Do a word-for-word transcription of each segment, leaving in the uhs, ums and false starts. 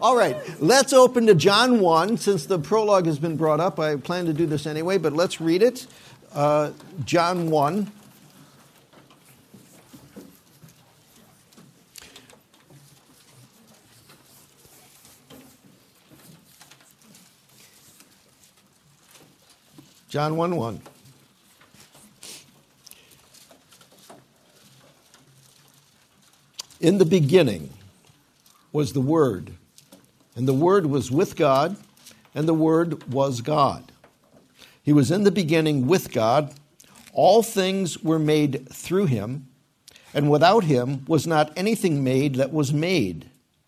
All right, let's open to John one. Since the prologue has been brought up, I plan to do this anyway, but let's read it. Uh, John one. John one one. In the beginning was the Word, and the Word was with God, and the Word was God. He was in the beginning with God. All things were made through him, and without him was not anything made that was made.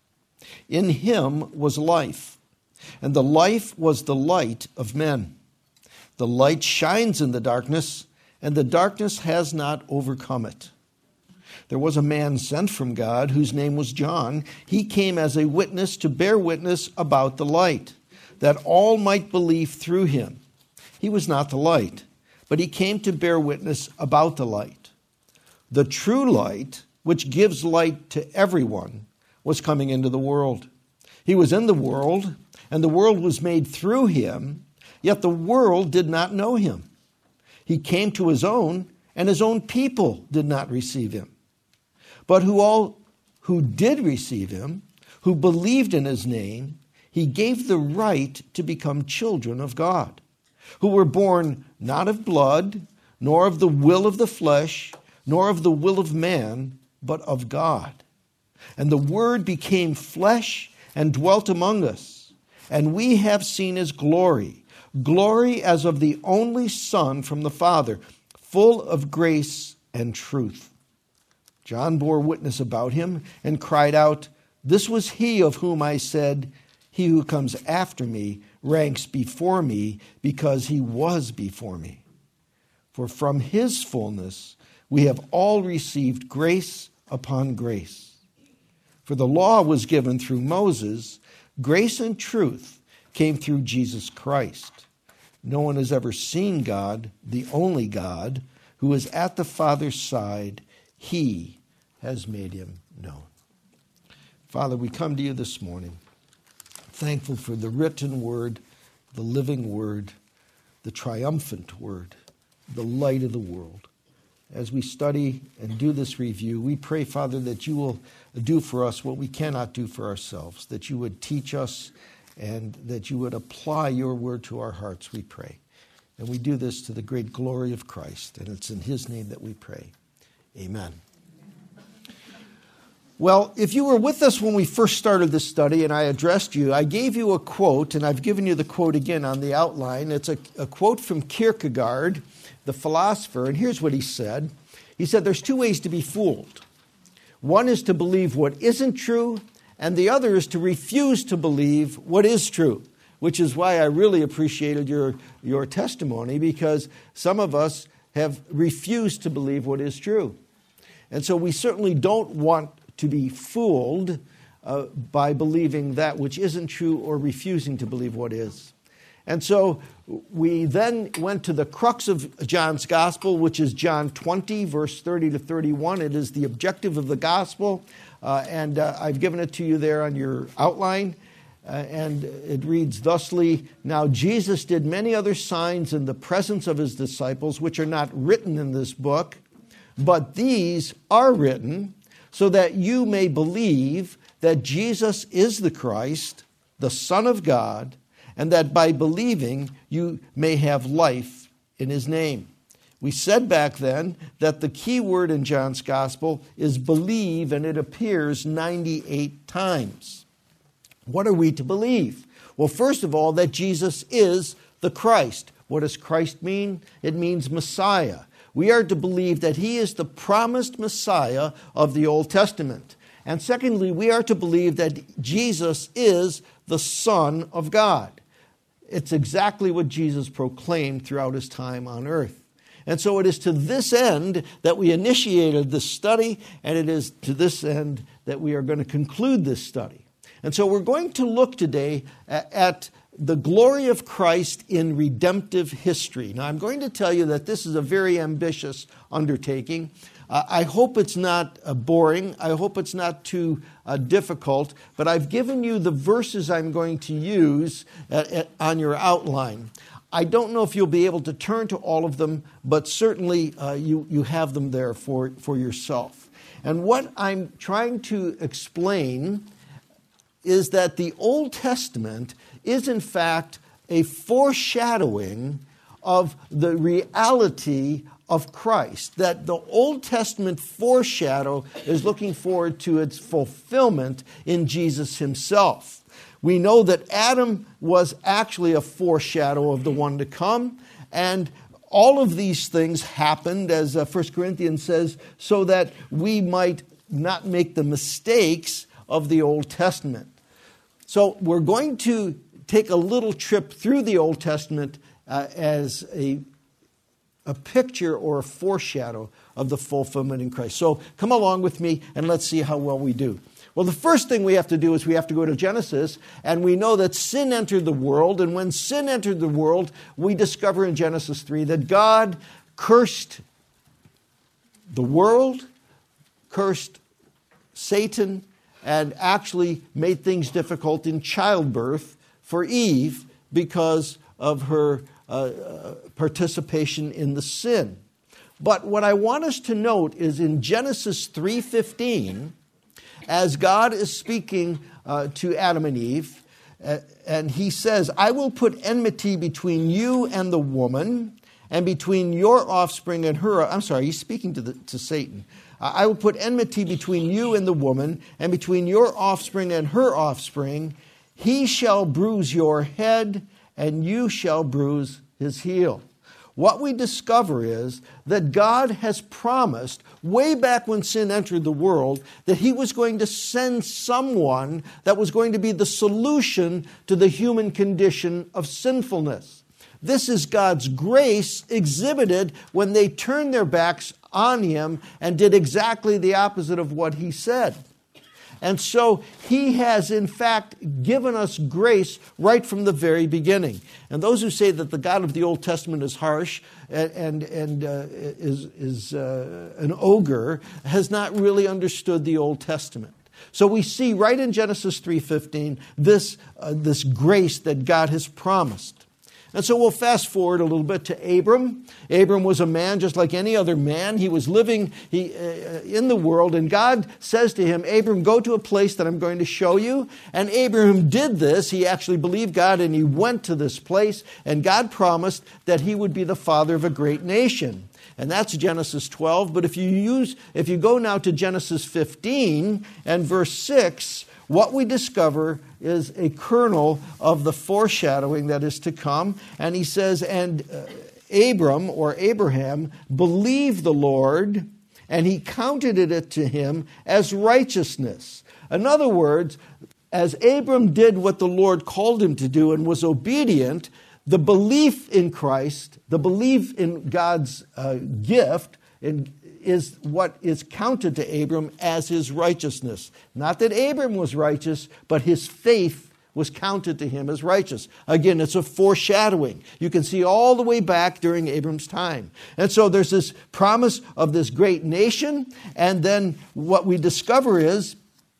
In him was life, and the life was the light of men. The light shines in the darkness, and the darkness has not overcome it. There was a man sent from God whose name was John. He came as a witness to bear witness about the light, that all might believe through him. He was not the light, but he came to bear witness about the light. The true light, which gives light to everyone, was coming into the world. He was in the world, and the world was made through him, yet the world did not know him. He came to his own, and his own people did not receive him. But who all who did receive him, who believed in his name, he gave the right to become children of God, who were born not of blood, nor of the will of the flesh, nor of the will of man, but of God. And the Word became flesh and dwelt among us, and we have seen his glory, glory as of the only Son from the Father, full of grace and truth. John bore witness about him and cried out, "This was he of whom I said, 'He who comes after me ranks before me, because he was before me.' For from his fullness we have all received grace upon grace. For the law was given through Moses, grace and truth came through Jesus Christ. No one has ever seen God, the only God, who is at the Father's side. He has made him known." Father, we come to you this morning, thankful for the written word, the living word, the triumphant word, the light of the world. As we study and do this review, we pray, Father, that you will do for us what we cannot do for ourselves, that you would teach us and that you would apply your word to our hearts, we pray. And we do this to the great glory of Christ, and it's in his name that we pray. Amen. Well, if you were with us when we first started this study and I addressed you, I gave you a quote, and I've given you the quote again on the outline. It's a, a quote from Kierkegaard, the philosopher, and here's what he said. He said, "There's two ways to be fooled. One is to believe what isn't true, and the other is to refuse to believe what is true," which is why I really appreciated your, your testimony, because some of us have refused to believe what is true. And so we certainly don't want to be fooled uh, by believing that which isn't true or refusing to believe what is. And so we then went to the crux of John's gospel, which is John twenty, verse thirty to thirty-one. It is the objective of the gospel, uh, and uh, I've given it to you there on your outline. Uh, and it reads thusly, "Now Jesus did many other signs in the presence of his disciples, which are not written in this book, but these are written so that you may believe that Jesus is the Christ, the Son of God, and that by believing you may have life in his name." We said back then that the key word in John's gospel is believe, and it appears ninety-eight times. What are we to believe? Well, first of all, that Jesus is the Christ. What does Christ mean? It means Messiah. We are to believe that he is the promised Messiah of the Old Testament. And secondly, we are to believe that Jesus is the Son of God. It's exactly what Jesus proclaimed throughout his time on earth. And so it is to this end that we initiated this study, and it is to this end that we are going to conclude this study. And so we're going to look today at the glory of Christ in redemptive history. Now, I'm going to tell you that this is a very ambitious undertaking. Uh, I hope it's not uh, boring. I hope it's not too uh, difficult. But I've given you the verses I'm going to use uh, uh, on your outline. I don't know if you'll be able to turn to all of them, but certainly uh, you, you have them there for, for yourself. And what I'm trying to explain is that the Old Testament is in fact a foreshadowing of the reality of Christ, that the Old Testament foreshadow is looking forward to its fulfillment in Jesus himself. We know that Adam was actually a foreshadow of the one to come, and all of these things happened, as uh, First Corinthians says, so that we might not make the mistakes of the Old Testament. So we're going to take a little trip through the Old Testament uh, as a, a picture or a foreshadow of the fulfillment in Christ. So come along with me and let's see how well we do. Well, the first thing we have to do is we have to go to Genesis, and we know that sin entered the world, and when sin entered the world, we discover in Genesis three that God cursed the world, cursed Satan, and actually made things difficult in childbirth for Eve because of her uh, participation in the sin. But what I want us to note is in Genesis three fifteen, as God is speaking uh, to Adam and Eve, uh, and he says, I will put enmity between you and the woman, and between your offspring and her. I'm sorry, he's speaking to, the, to Satan. I will put enmity between you and the woman, and between your offspring and her offspring. He shall bruise your head, and you shall bruise his heel. What we discover is that God has promised, way back when sin entered the world, that he was going to send someone that was going to be the solution to the human condition of sinfulness. This is God's grace exhibited when they turned their backs on him and did exactly the opposite of what he said. And so he has, in fact, given us grace right from the very beginning. And those who say that the God of the Old Testament is harsh and, and, and uh, is, is uh, an ogre has not really understood the Old Testament. So we see right in Genesis three fifteen this, uh, this grace that God has promised. And so we'll fast forward a little bit to Abram. Abram was a man just like any other man. He was living he, uh, in the world, and God says to him, Abram, go to a place that I'm going to show you. And Abram did this. He actually believed God, and he went to this place, and God promised that he would be the father of a great nation. And that's Genesis twelve. But if you use, if you go now to Genesis fifteen and verse six, what we discover is a kernel of the foreshadowing that is to come. And he says, and uh, Abram, or Abraham, believed the Lord, and he counted it to him as righteousness. In other words, as Abram did what the Lord called him to do and was obedient, the belief in Christ, the belief in God's uh, gift, in is what is counted to Abram as his righteousness. Not that Abram was righteous, but his faith was counted to him as righteous. Again, it's a foreshadowing. You can see all the way back during Abram's time. And so there's this promise of this great nation, and then what we discover is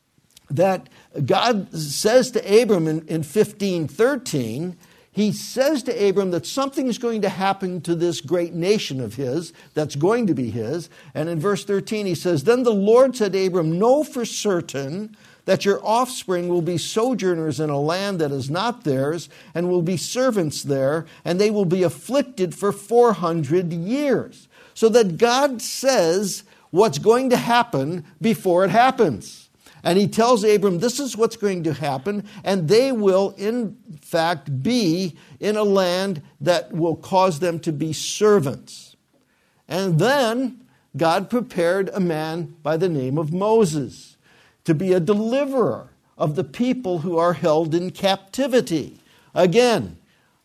that God says to Abram in, in fifteen thirteen, he says to Abram that something is going to happen to this great nation of his that's going to be his. And in verse thirteen he says, then the Lord said to Abram, know for certain that your offspring will be sojourners in a land that is not theirs, and will be servants there, and they will be afflicted for four hundred years. So that God says what's going to happen before it happens. And he tells Abram, this is what's going to happen, and they will, in fact, be in a land that will cause them to be servants. And then God prepared a man by the name of Moses to be a deliverer of the people who are held in captivity. Again,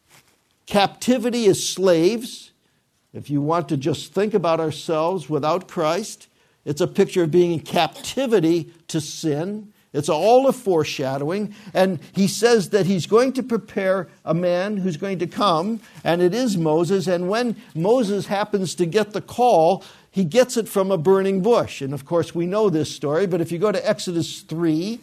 captivity is slaves. If you want to just think about ourselves without Christ, it's a picture of being in captivity to sin. It's all a foreshadowing. And he says that he's going to prepare a man who's going to come, and it is Moses. And when Moses happens to get the call, he gets it from a burning bush. And of course, we know this story, but if you go to Exodus three,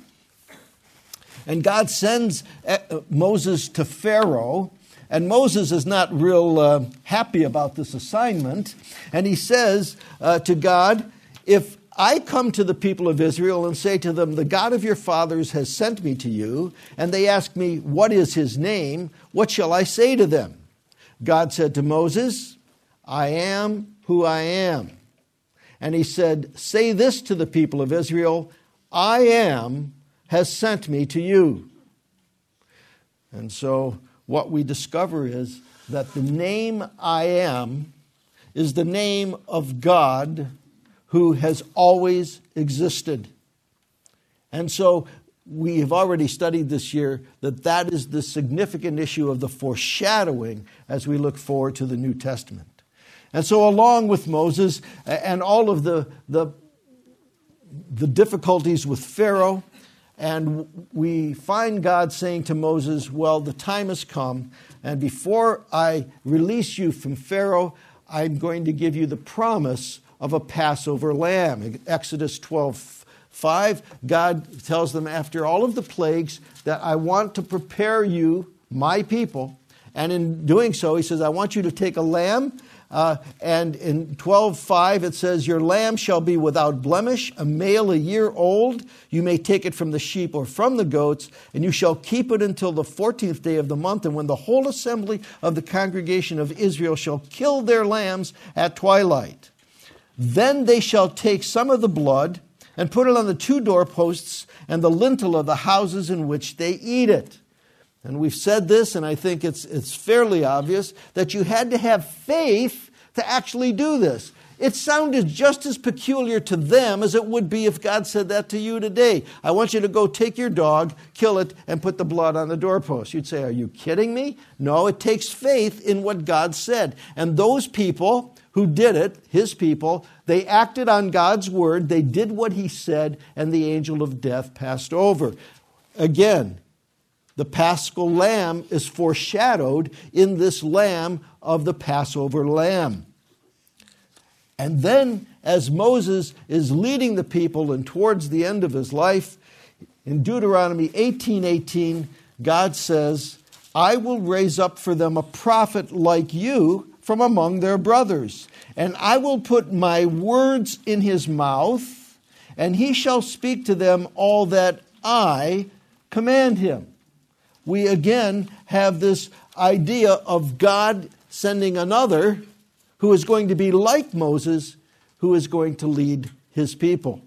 and God sends Moses to Pharaoh, and Moses is not real uh, happy about this assignment, and he says uh, to God, if I come to the people of Israel and say to them, the God of your fathers has sent me to you, and they ask me, what is his name? What shall I say to them? God said to Moses, I am who I am. And he said, say this to the people of Israel, I am has sent me to you. And so what we discover is that the name I am is the name of God who has always existed. And so we have already studied this year that that is the significant issue of the foreshadowing as we look forward to the New Testament. And so along with Moses and all of the, the, the difficulties with Pharaoh, and we find God saying to Moses, well, the time has come, and before I release you from Pharaoh, I'm going to give you the promise of a Passover lamb. Exodus twelve five, God tells them after all of the plagues that I want to prepare you, my people, and in doing so, he says, I want you to take a lamb. Uh, and in twelve five it says, your lamb shall be without blemish, a male a year old. You may take it from the sheep or from the goats, and you shall keep it until the fourteenth day of the month. And when the whole assembly of the congregation of Israel shall kill their lambs at twilight, then they shall take some of the blood and put it on the two doorposts and the lintel of the houses in which they eat it. And we've said this, and I think it's it's fairly obvious, that you had to have faith to actually do this. It sounded just as peculiar to them as it would be if God said that to you today. I want you to go take your dog, kill it, and put the blood on the doorpost. You'd say, are you kidding me? No, it takes faith in what God said. And those people who did it, his people, they acted on God's word, they did what he said, and the angel of death passed over. Again, the Paschal lamb is foreshadowed in this lamb of the Passover lamb. And then, as Moses is leading the people and towards the end of his life, in Deuteronomy eighteen eighteen, God says, I will raise up for them a prophet like you from among their brothers, and I will put my words in his mouth, and he shall speak to them all that I command him. We again have this idea of God sending another who is going to be like Moses, who is going to lead his people.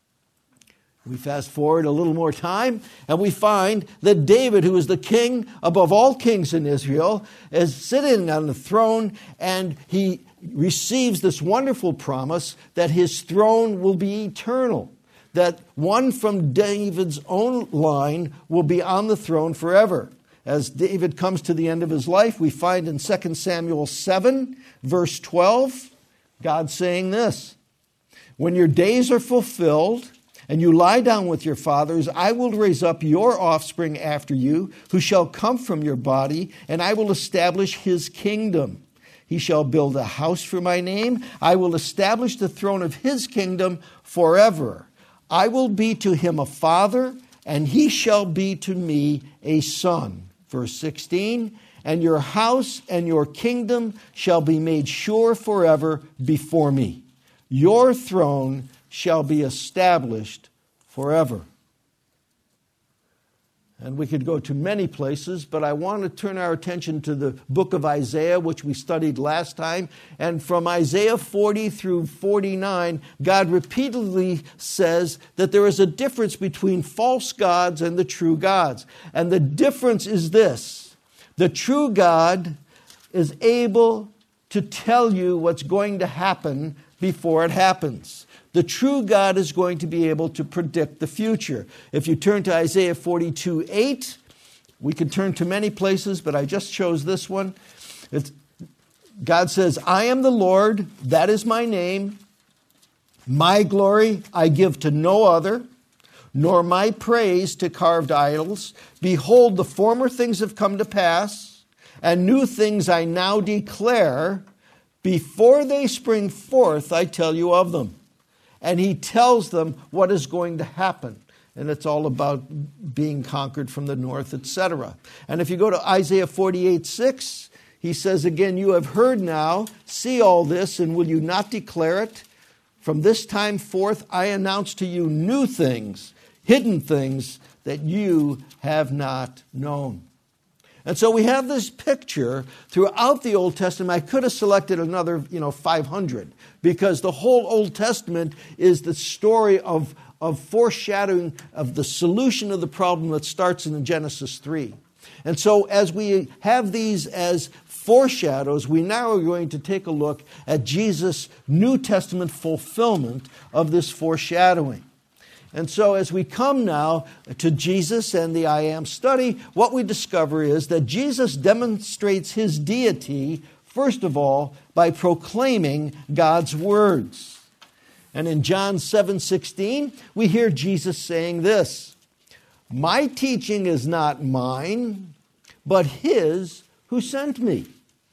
We fast forward a little more time, and we find that David, who is the king above all kings in Israel, is sitting on the throne, and he receives this wonderful promise that his throne will be eternal, that one from David's own line will be on the throne forever. As David comes to the end of his life, we find in Second Samuel seven, verse twelve, God saying this, when your days are fulfilled and you lie down with your fathers, I will raise up your offspring after you, who shall come from your body, and I will establish his kingdom. He shall build a house for my name. I will establish the throne of his kingdom forever. I will be to him a father, and he shall be to me a son. Verse sixteen, and your house and your kingdom shall be made sure forever before me. Your throne shall be established forever. And we could go to many places, but I want to turn our attention to the book of Isaiah, which we studied last time. And from Isaiah forty through forty-nine, God repeatedly says that there is a difference between false gods and the true gods. And the difference is this: the true God is able to tell you what's going to happen before it happens. The true God is going to be able to predict the future. If you turn to Isaiah forty-two eight, we could turn to many places, but I just chose this one. It's, God says, I am the Lord, that is my name. My glory I give to no other, nor my praise to carved idols. Behold, the former things have come to pass, and new things I now declare. Before they spring forth, I tell you of them. And he tells them what is going to happen. And it's all about being conquered from the north, et cetera. And if you go to Isaiah forty-eight six, he says again, you have heard now, see all this, and will you not declare it? From this time forth, I announce to you new things, hidden things that you have not known. And so we have this picture throughout the Old Testament. I could have selected another, you know, five hundred, because the whole Old Testament is the story of, of foreshadowing of the solution of the problem that starts in Genesis three. And so as we have these as foreshadows, we now are going to take a look at Jesus' New Testament fulfillment of this foreshadowing. And so as we come now to Jesus and the I Am study, what we discover is that Jesus demonstrates his deity, first of all, by proclaiming God's words. And in John seven sixteen, we hear Jesus saying this, my teaching is not mine, but his who sent me.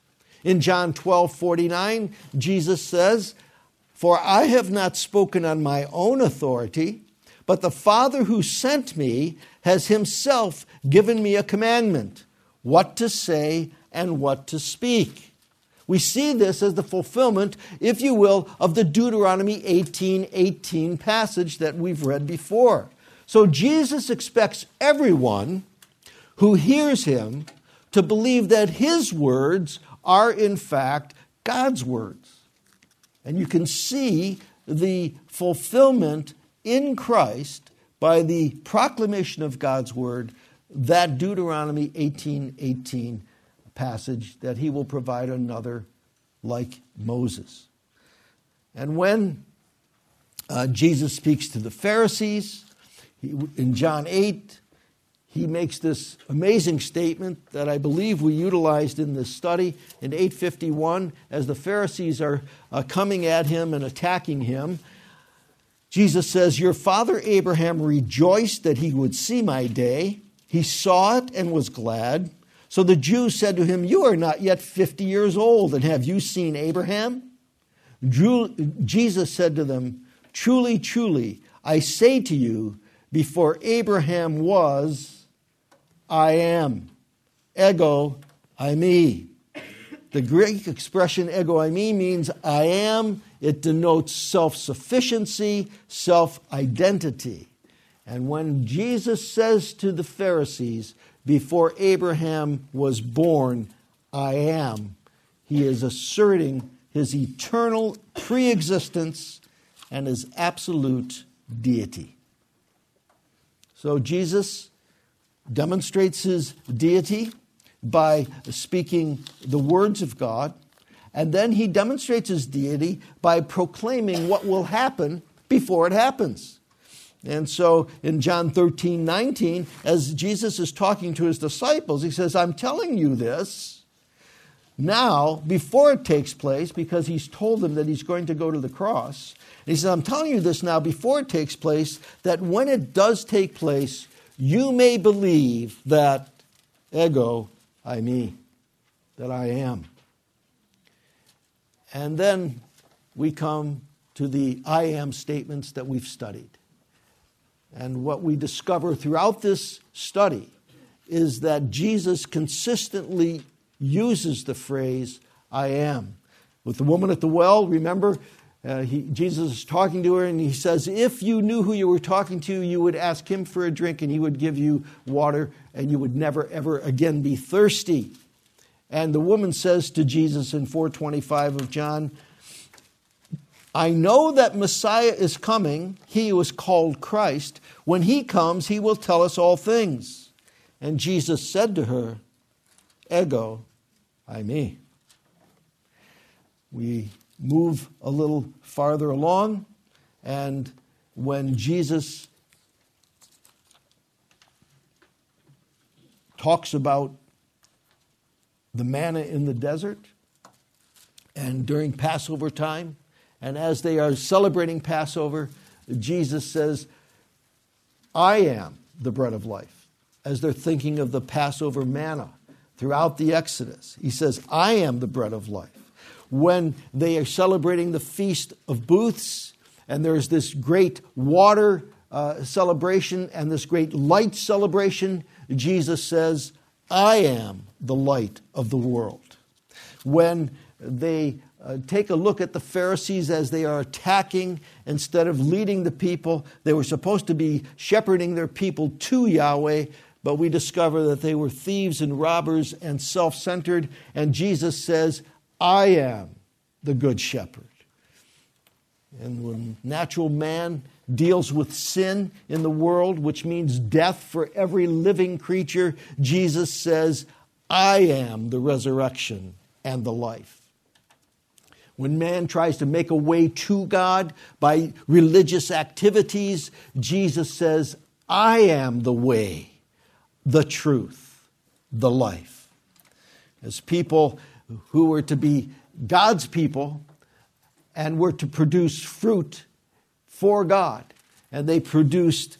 In John twelve forty-nine, Jesus says, for I have not spoken on my own authority, but the Father who sent me has himself given me a commandment, what to say and what to speak. We see this as the fulfillment, if you will, of the Deuteronomy eighteen eighteen passage that we've read before. So Jesus expects everyone who hears him to believe that his words are in fact God's words. And you can see the fulfillment in Christ by the proclamation of God's word, that Deuteronomy eighteen eighteen passage, that he will provide another like Moses. And when uh, Jesus speaks to the Pharisees, he, in John eight, he makes this amazing statement that I believe we utilized in this study in eight fifty-one, as the Pharisees are uh, coming at him and attacking him. Jesus says, your father Abraham rejoiced that he would see my day. He saw it and was glad. So the Jews said to him, you are not yet fifty years old, and have you seen Abraham? Jesus said to them, truly, truly, I say to you, before Abraham was, I am. Ego, eimi. The Greek expression ego eimi means I am. It denotes self-sufficiency, self-identity. And when Jesus says to the Pharisees, before Abraham was born, I am, he is asserting his eternal pre-existence and his absolute deity. So Jesus demonstrates his deity by speaking the words of God, and then he demonstrates his deity by proclaiming what will happen before it happens. And so in John thirteen nineteen, as Jesus is talking to his disciples, he says, I'm telling you this now before it takes place, because he's told them that he's going to go to the cross. And he says, I'm telling you this now before it takes place, that when it does take place, you may believe that ego eimi, that I am. And then we come to the I am statements that we've studied. And what we discover throughout this study is that Jesus consistently uses the phrase, I am. With the woman at the well, remember, uh, he, Jesus is talking to her and he says, if you knew who you were talking to, you would ask him for a drink and he would give you water and you would never ever again be thirsty. And the woman says to Jesus in four twenty-five of John, I know that Messiah is coming, he who is called Christ. When he comes, he will tell us all things. And Jesus said to her, ego eimi. We move a little farther along, and when Jesus talks about the manna in the desert, and during Passover time, and as they are celebrating Passover, Jesus says, I am the bread of life. As they're thinking of the Passover manna throughout the Exodus, he says, I am the bread of life. when they are celebrating the Feast of Booths, and there's this great water uh, celebration and this great light celebration, Jesus says, I am the light of the world. When they uh, take a look at the Pharisees as they are attacking, instead of leading the people, they were supposed to be shepherding their people to Yahweh, but we discover that they were thieves and robbers and self-centered, and Jesus says, I am the good shepherd. And when natural man deals with sin in the world, which means death for every living creature, Jesus says, I am the resurrection and the life. When man tries to make a way to God by religious activities, Jesus says, I am the way, the truth, the life. As people who were to be God's people and were to produce fruit for God, and they produced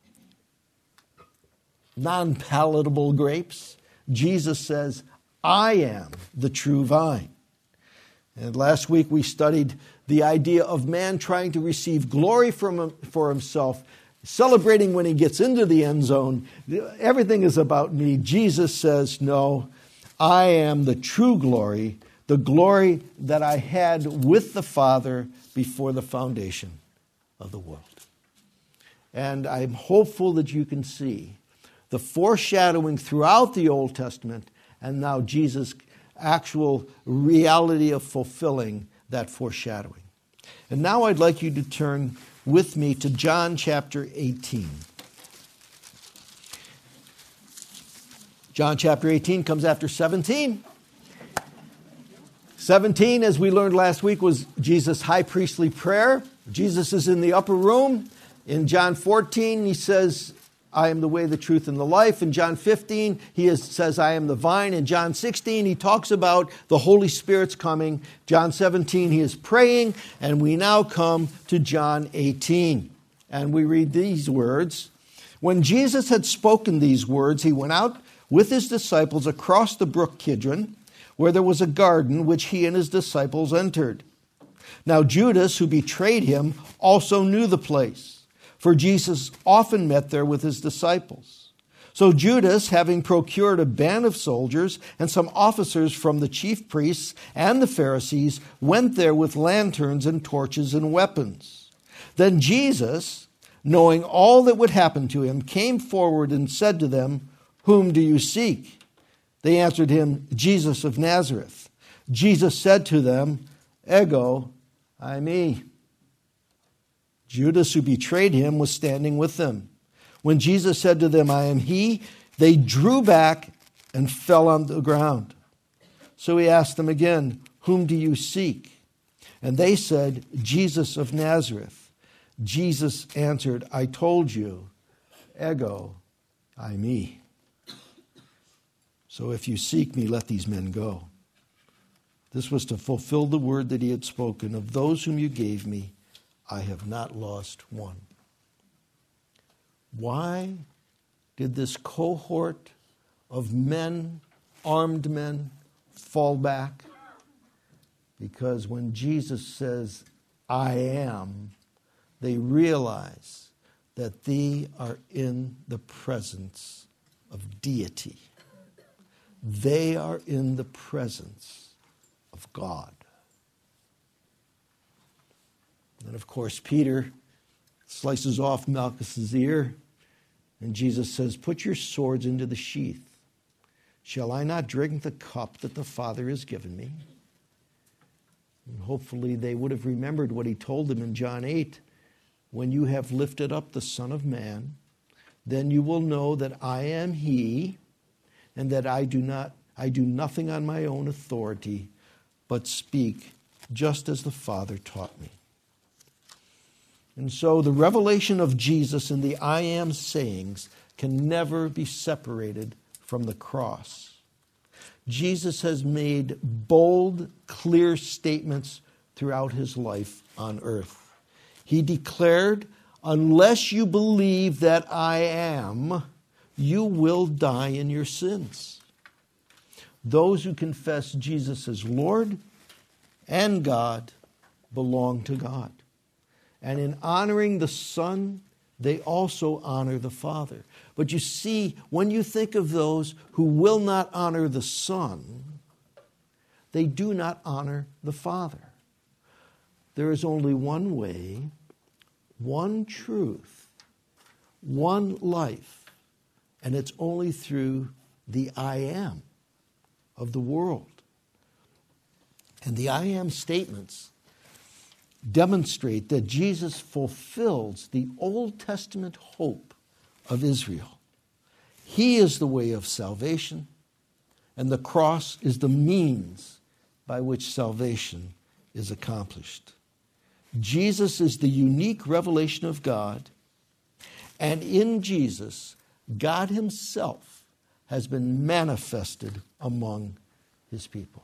non-palatable grapes, Jesus says, I am the true vine. And last week we studied the idea of man trying to receive glory from for himself, celebrating when he gets into the end zone. Everything is about me. Jesus says, no, I am the true glory, the glory that I had with the Father before the foundation of the world. And I'm hopeful that you can see the foreshadowing throughout the Old Testament, and now Jesus' actual reality of fulfilling that foreshadowing. And now I'd like you to turn with me to John chapter eighteen. John chapter eighteen comes after seventeen. seventeen, as we learned last week, was Jesus' high priestly prayer. Jesus is in the upper room. In John fourteen, he says, I am the way, the truth, and the life. In John fifteen, he is, says, I am the vine. In John sixteen, he talks about the Holy Spirit's coming. John seventeen, he is praying. And we now come to John eighteen. And we read these words. When Jesus had spoken these words, he went out with his disciples across the brook Kidron, where there was a garden which he and his disciples entered. Now Judas, who betrayed him, also knew the place, for Jesus often met there with his disciples. So Judas, having procured a band of soldiers and some officers from the chief priests and the Pharisees, went there with lanterns and torches and weapons. Then Jesus, knowing all that would happen to him, came forward and said to them, Whom do you seek? They answered him, Jesus of Nazareth. Jesus said to them, Ego, I me. Judas, who betrayed him, was standing with them. When Jesus said to them, I am he, they drew back and fell on the ground. So he asked them again, Whom do you seek? And they said, Jesus of Nazareth. Jesus answered, I told you, Ego, I me. So if you seek me, let these men go. This was to fulfill the word that he had spoken, of those whom you gave me, I have not lost one. Why did this cohort of men, armed men, fall back? Because when Jesus says, I am, they realize that they are in the presence of deity. They are in the presence of God. And of course, Peter slices off Malchus's ear, and Jesus says, Put your swords into the sheath. Shall I not drink the cup that the Father has given me? And hopefully they would have remembered what he told them in John eight. When you have lifted up the Son of Man, then you will know that I am he, and that I do not I do nothing on my own authority, but speak just as the Father taught me. And so the revelation of Jesus and the I am sayings can never be separated from the cross. Jesus has made bold, clear statements throughout his life on earth. He declared, unless you believe that I am, you will die in your sins. Those who confess Jesus as Lord and God belong to God. And in honoring the Son, they also honor the Father. But you see, when you think of those who will not honor the Son, they do not honor the Father. There is only one way, one truth, one life, and it's only through the I am of the world. And the I am statements demonstrate that Jesus fulfills the Old Testament hope of Israel. He is the way of salvation, and the cross is the means by which salvation is accomplished. Jesus is the unique revelation of God, and in Jesus, God himself has been manifested among his people.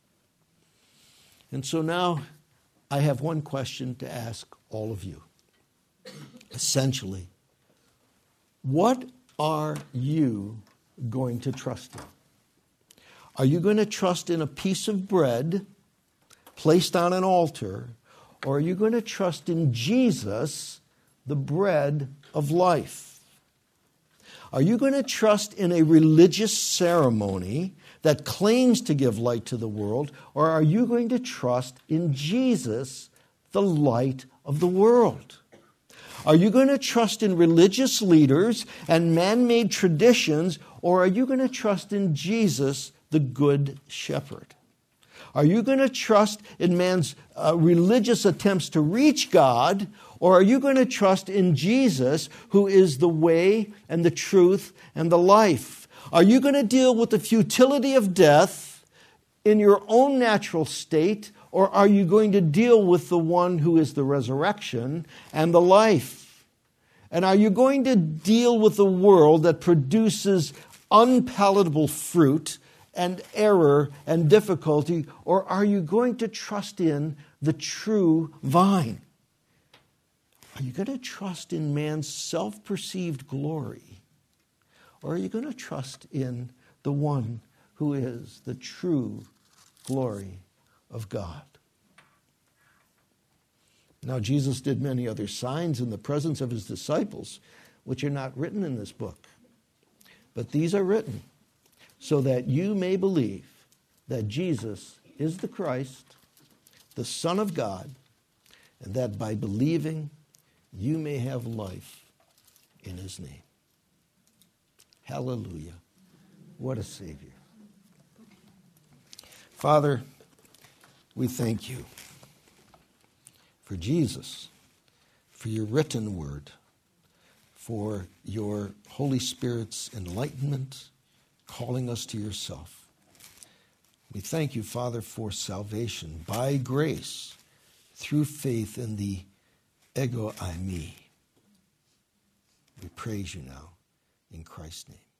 And so now I have one question to ask all of you. Essentially, what are you going to trust in? Are you going to trust in a piece of bread placed on an altar, or are you going to trust in Jesus, the bread of life? Are you going to trust in a religious ceremony that claims to give light to the world, or are you going to trust in Jesus, the light of the world? Are you going to trust in religious leaders and man-made traditions, or are you going to trust in Jesus, the Good Shepherd? Are you going to trust in man's uh, religious attempts to reach God, or are you going to trust in Jesus, who is the way and the truth and the life? Are you going to deal with the futility of death in your own natural state, or are you going to deal with the one who is the resurrection and the life? And are you going to deal with a world that produces unpalatable fruit and error and difficulty, or are you going to trust in the true vine? Are you going to trust in man's self-perceived glory, or are you going to trust in the one who is the true glory of God? Now, Jesus did many other signs in the presence of his disciples, which are not written in this book. But these are written so that you may believe that Jesus is the Christ, the Son of God, and that by believing you may have life in his name. Hallelujah. What a Savior. Father, we thank you for Jesus, for your written word, for your Holy Spirit's enlightenment, calling us to yourself. We thank you, Father, for salvation by grace through faith in the ego eimi. We praise you now in Christ's name.